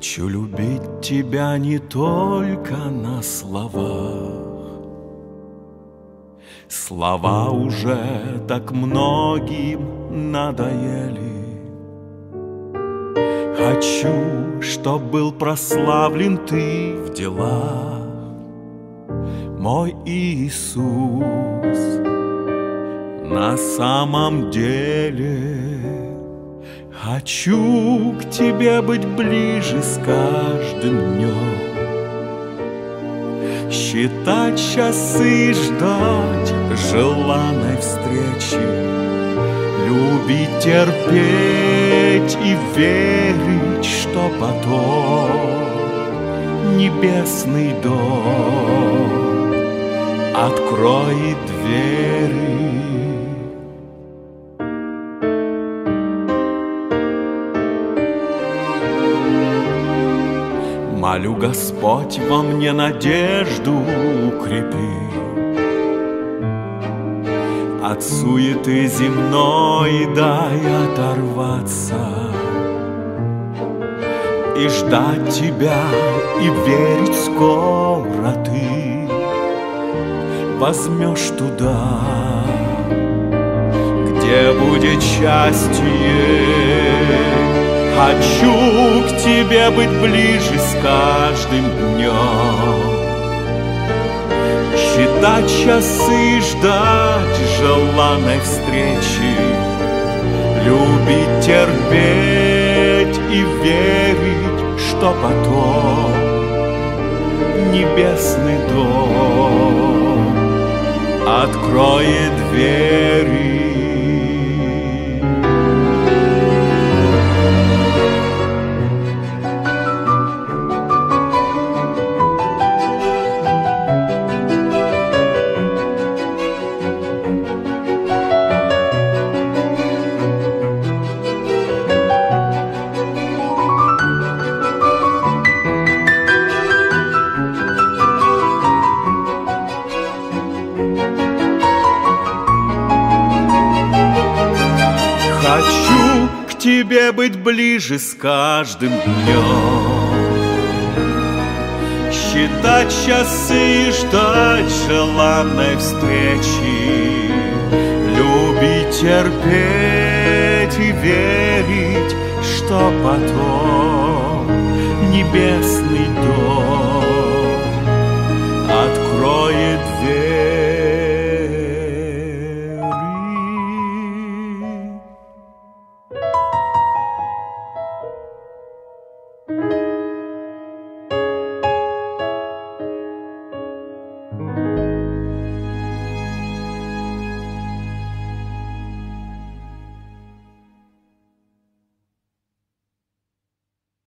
Хочу любить тебя не только на словах. Слова уже так многим надоели. Хочу, чтоб был прославлен ты в делах, мой Иисус. На самом деле хочу к тебе быть ближе с каждым днем, считать часы и ждать желанной встречи, любить, терпеть и верить, что потом небесный дом откроет двери. Молю, Господь, во мне надежду укрепи, от суеты земной дай оторваться и ждать тебя, и верить скоро ты возьмешь туда, где будет счастье. Хочу к тебе быть ближе с каждым днем, считать часы, ждать желанной встречи, любить, терпеть и верить, что потом небесный дом откроет двери. Хочу к тебе быть ближе с каждым днем, считать часы и ждать желанной встречи, любить, терпеть и верить, что потом небесный дом